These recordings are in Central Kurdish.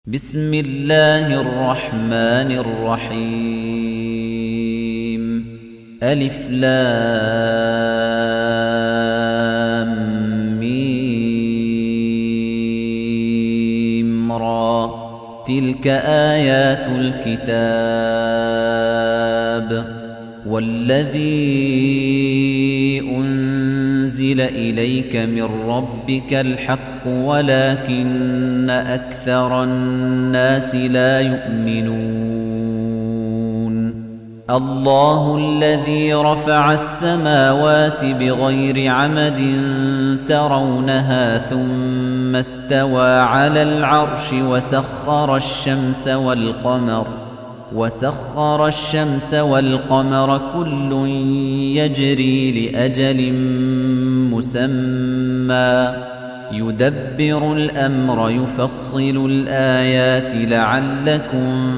بسم الله الرحمن الرحيم ألف لام ميم را تلك آيات الكتاب والذي أنزل إليك من ربك الحق ولكن أكثر الناس لا يؤمنون الله الذي رفع السماوات بغير عمد ترونها ثم استوى على العرش وسخر الشمس والقمر كل يجري لأجل مسمى يدبر الأمر يفصل الآيات لعلكم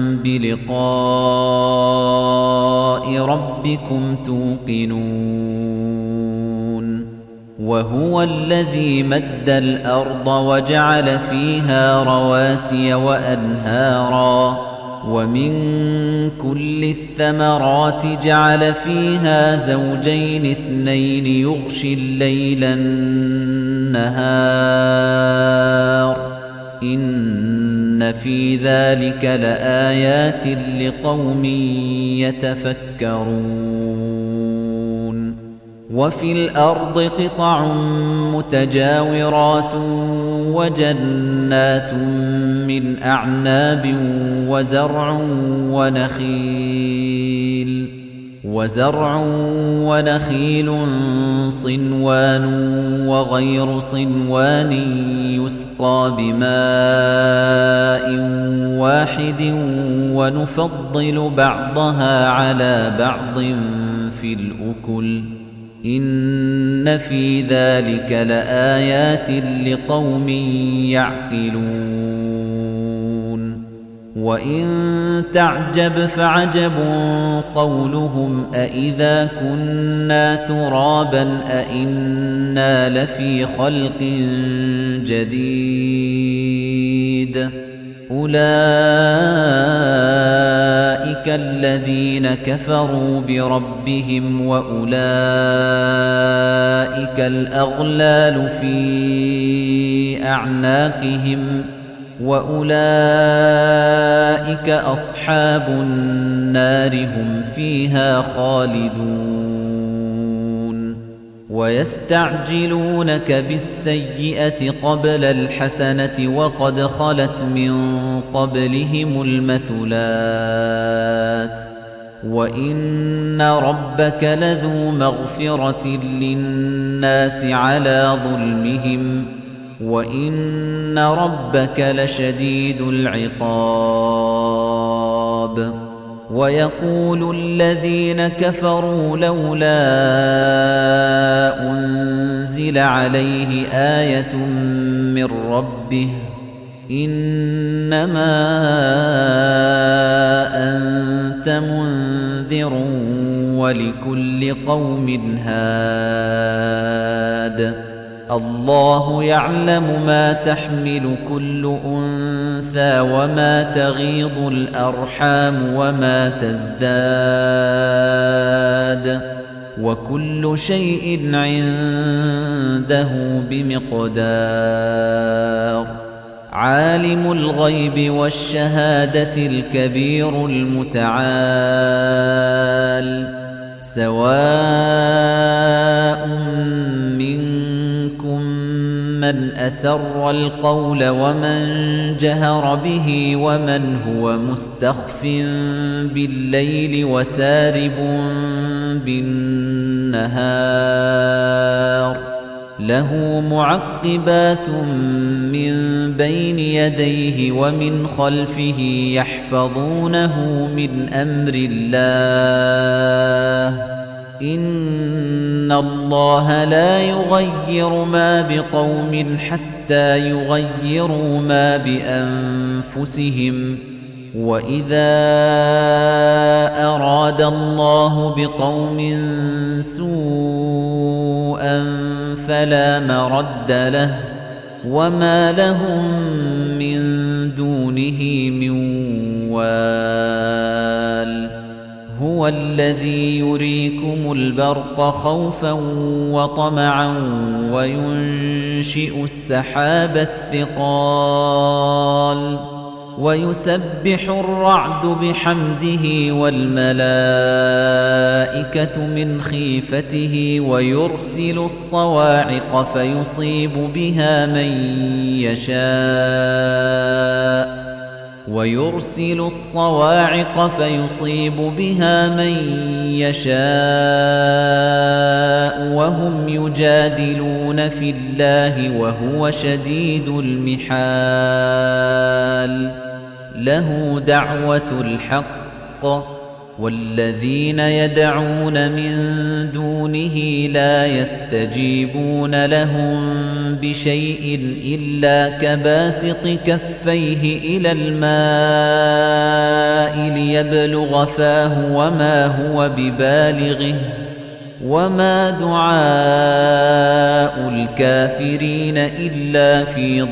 بلقاء ربكم توقنون وهو الذي مد الأرض وجعل فيها رواسي وأنهارا ومن كل الثمرات جعل فيها زوجين اثنين يغشي الليل النهار إن في ذلك لآيات لقوم يتفكرون وفي الأرض قطع متجاورات وجنات من أعناب وزرع ونخيل صنوان وغير صنوان يسقى بماء واحد ونفضل بعضها على بعض في الأكل إن في ذلك لآيات لقوم يعقلون وإن تعجب فعجب قولهم أإذا كنا ترابا أإنا لفي خلق جديد أولئك الذين كفروا بربهم وأولئك الأغلال في أعناقهم وأولئك أصحاب النار هم فيها خالدون ويستعجلونك بالسيئة قبل الحسنة وقد خلت من قبلهم المثلات وإن ربك لذو مغفرة للناس على ظلمهم وإن ربك لشديد العقاب ويقول الذين كفروا لولا أنزل عليه آية من ربه إنما أنت منذر ولكل قوم هاد الله يعلم ما تحمل كل أنثى وما تغيض الأرحام وما تزداد وكل شيء عنده بمقدار عالم الغيب والشهادة الكبير المتعال سواء منكم من أسر القول ومن جهر به ومن هو مستخف بالليل وسارب بالنهار له معقبات من بين يديه ومن خلفه يحفظونه من أمر الله إن الله لا يغير ما بقوم حتى يغيروا ما بأنفسهم وَإِذَا أَرَادَ اللَّهُ بِقَوْمٍ سُوءًا فَلَا مَرَدَّ لَهُ وما لهم من دونه من وال هو الذي يريكم البرق خوفا وطمعا وينشئ السحاب الثقال ويسبح الرعد بحمده والملائكة من خيفته ويرسل الصواعق فيصيب بها من يشاء وهم يجادلون في الله وهو شديد المحال له دعوة الحق والذين يدعون من دونه لا يستجيبون لهم بشيء إلا كباسط كفيه إلى الماء ليبلغ فاه وما هو ببالغه وما دعاء الكافرين إلا في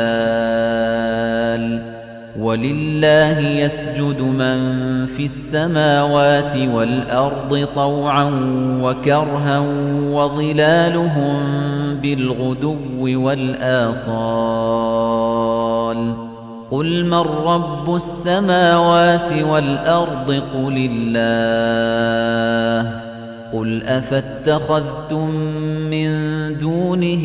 ضلال ولله يسجد من في السماوات والأرض طوعا وكرها وظلالهم بالغدو والآصال قل من رب السماوات والأرض قل الله قل أفاتخذتم من دونه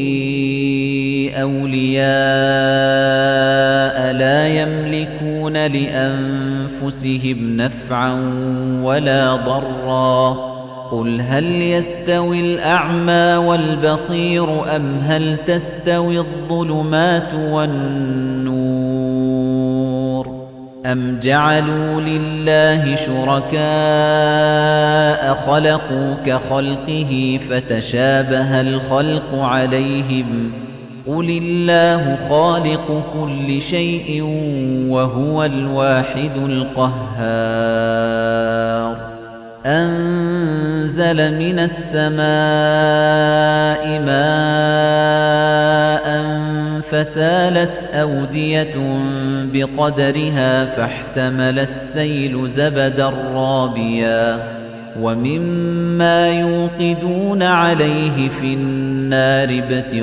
أولياء لا يملكون لأنفسهم نفعا ولا ضرا قل هل يستوي الأعمى والبصير أم هل تستوي الظلمات والنور أم جعلوا لله شركاء خلقوا كخلقه فتشابه الخلق عليهم قل الله خالق كل شيء وهو الواحد القهار أنزل من السماء ماء فسالت أودية بقدرها فاحتمل السيل زبدا رابيا ومما يوقدون عليه في النار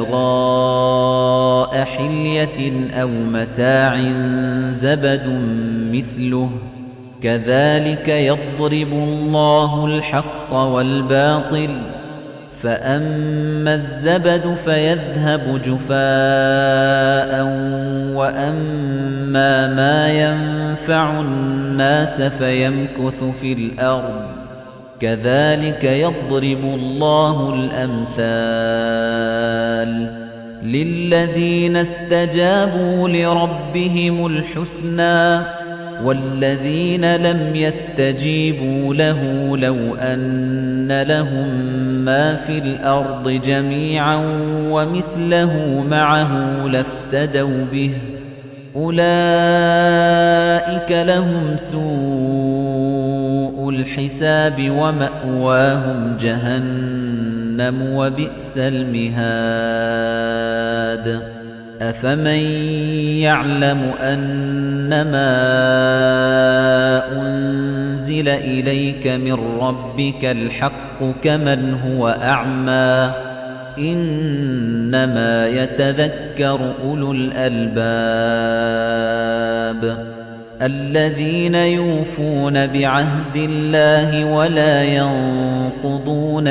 ابتغاء حلية أو متاع زبد مثله كذلك يضرب الله الحق والباطل فأما الزبد فيذهب جفاء وأما ما ينفع الناس فيمكث في الأرض كذلك يضرب الله الأمثال للذين استجابوا لربهم الحسنى والذين لم يستجيبوا له لو أن لهم ما في الأرض جميعا ومثله معه لافتدوا به أولئك لهم سوء الحساب ومأواهم جهنم وبئس المهاد أفمن يعلم أنما أنزل إليك من ربك الحق كمن هو أعمى إنما يتذكر أولو الألباب الذين يوفون بعهد الله ولا ينقضون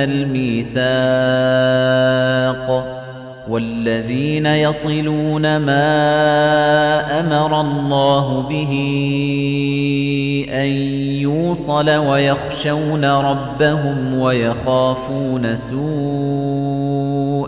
الميثاق والذين يصلون ما أمر الله به أن يوصل ويخشون ربهم ويخافون سوء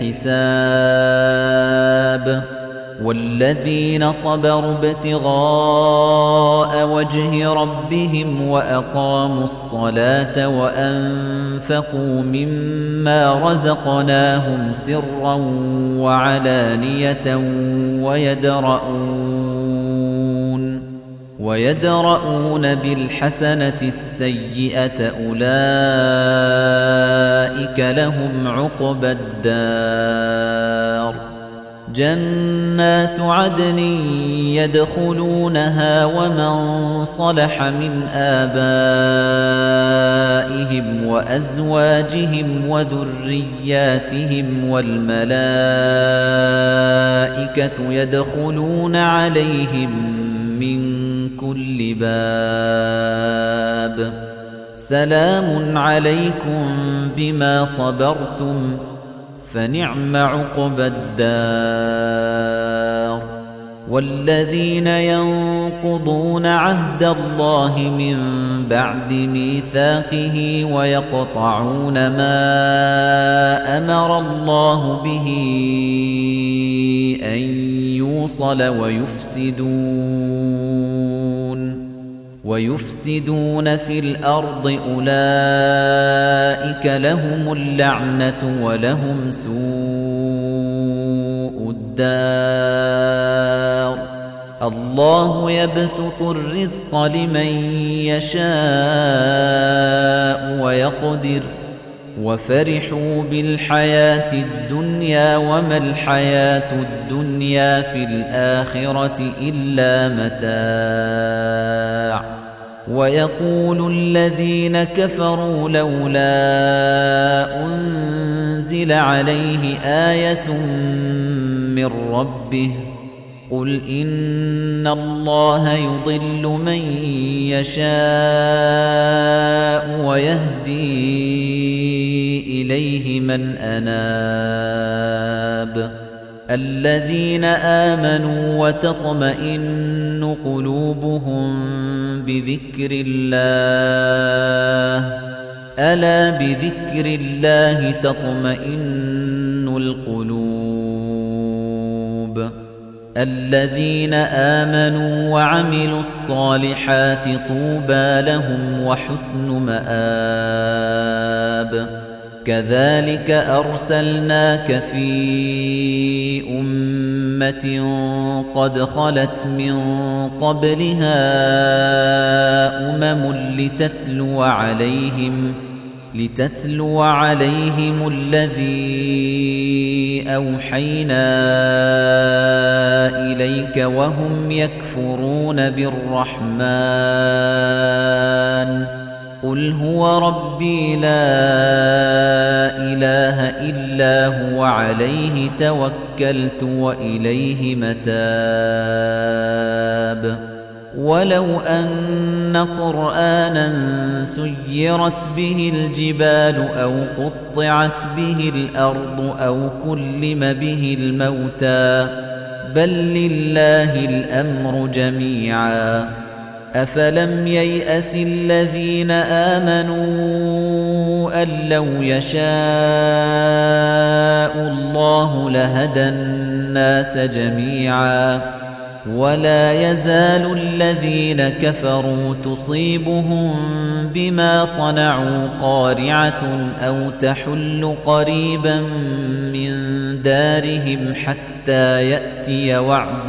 الحساب والذين صبروا ابتغاء وجه ربهم وأقاموا الصلاة وأنفقوا مما رزقناهم سرا وعلانية ويدرؤون بالحسنة السيئة أولئك لهم عقبى الدار جنات عدن يدخلونها ومن صلح من آبائهم وأزواجهم وذرياتهم والملائكة يدخلون عليهم من كل باب سلام عليكم بما صبرتم فنعم عقبى الدار والذين ينقضون عهد الله من بعد ميثاقه ويقطعون ما أمر الله به أن يوصل ويفسدون في الأرض أولئك لهم اللعنة ولهم سوء الدار الله يبسط الرزق لمن يشاء ويقدر وفرحوا بالحياة الدنيا وما الحياة الدنيا في الآخرة إلا متاع ويقول الذين كفروا لولا أنزل عليه آية من ربه قل إن الله يضل من يشاء ويهدي إليه من أناب الذين آمنوا وتطمئن قلوبهم بذكر الله ألا بذكر الله تطمئن القلوب الذين آمنوا وعملوا الصالحات طوبى لهم وحسن مآب كذلك أرسلناك في أمة قد خلت من قبلها لتتلو عليهم الذي أوحينا إليك وهم يكفرون بالرحمن قل هو ربي لا إله إلا هو عليه توكلت وإليه متاب ولو أن قرآنا سيرت به الجبال أو قطعت به الأرض أو كلم به الموتى بل لله الأمر جميعا أفلم ييأس الذين آمنوا أن لو يشاء الله لهدى الناس جميعا ولا يزال الذين كفروا تصيبهم بما صنعوا قارعة أو تحل قريبا من دارهم حتى يأتي وعد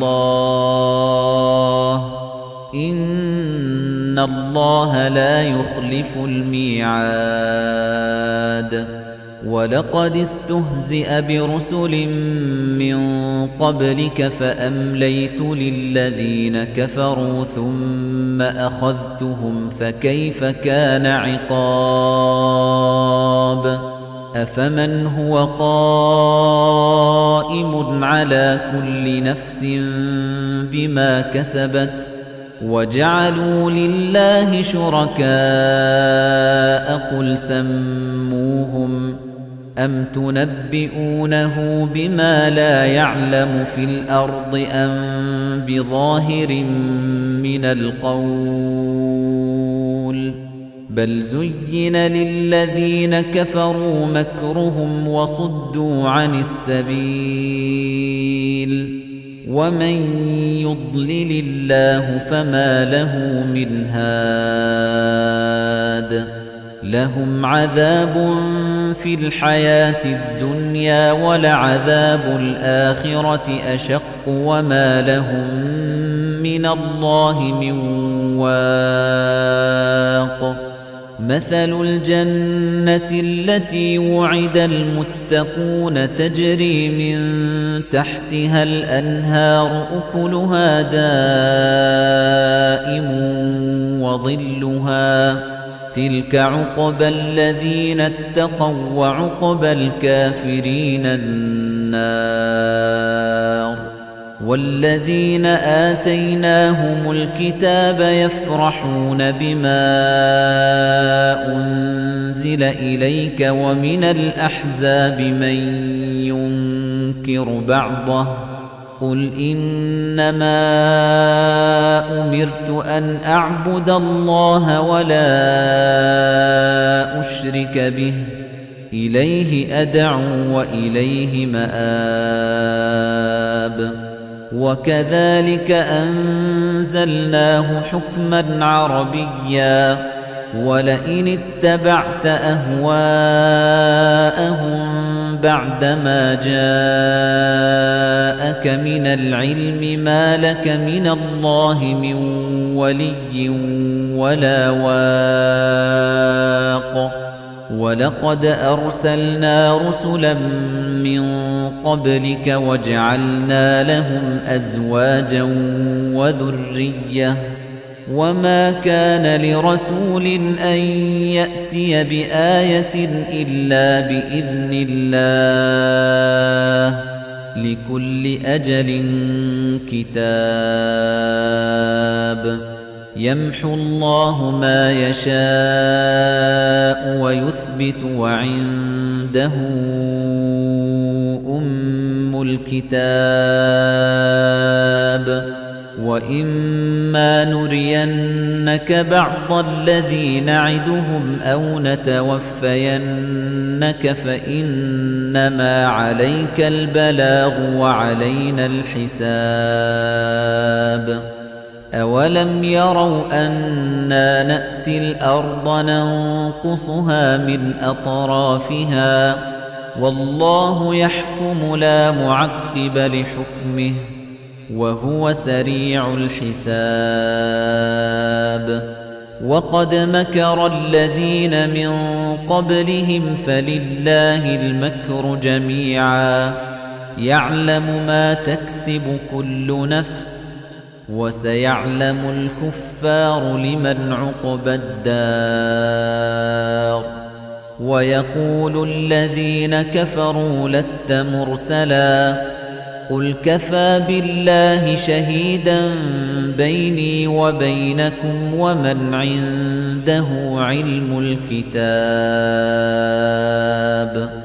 الله إن الله لا يخلف الميعاد ولقد استهزئ برسل من قبلك فأمليت للذين كفروا ثم أخذتهم فكيف كان عقاب أفمن هو قائم على كل نفس بما كسبت وجعلوا لله شركاء قل سموهم أم تنبئونه بما لا يعلم في الأرض أم بظاهر من القول بل زين للذين كفروا مكرهم وصدوا عن السبيل ومن يضلل الله فما له من هاد لهم عذاب في الحياة الدنيا ولعذاب الآخرة أشق وما لهم من الله من واق مثل الجنة التي وعد المتقون تجري من تحتها الأنهار أكلها دائم وظلها تلك عقبى الذين اتقوا وعقبى الكافرين النار والذين آتيناهم الكتاب يفرحون بما أنزل إليك ومن الأحزاب من ينكر بعضه قل إنما أمرت أن أعبد الله ولا أشرك به إليه أدعو وإليه مآب وكذلك أنزلناه حكما عربيا ولئن اتبعت أهواءهم بعدما جاءك من العلم ما لك من الله من ولي ولا واق ولقد أرسلنا رسلا من قبلك وجعلنا لهم أزواجا وذرية وما كان لرسول أن يأتي بآية إلا بإذن الله لكل أجل كتاب يمحو الله ما يشاء ويثبت وعنده أم الكتاب وإما نرينك بعض الذي نعدهم أو نتوفينك فإنما عليك البلاغ وعلينا الحساب أولم يروا أنا نأتي الأرض ننقصها من أطرافها والله يحكم لا معقب لحكمه وهو سريع الحساب وقد مكر الذين من قبلهم فلله المكر جميعا يعلم ما تكسب كل نفس وسيعلم الكفار لمن عقبى الدار ويقول الذين كفروا لست مرسلا قل كفى بالله شهيدا بيني وبينكم ومن عنده علم الكتاب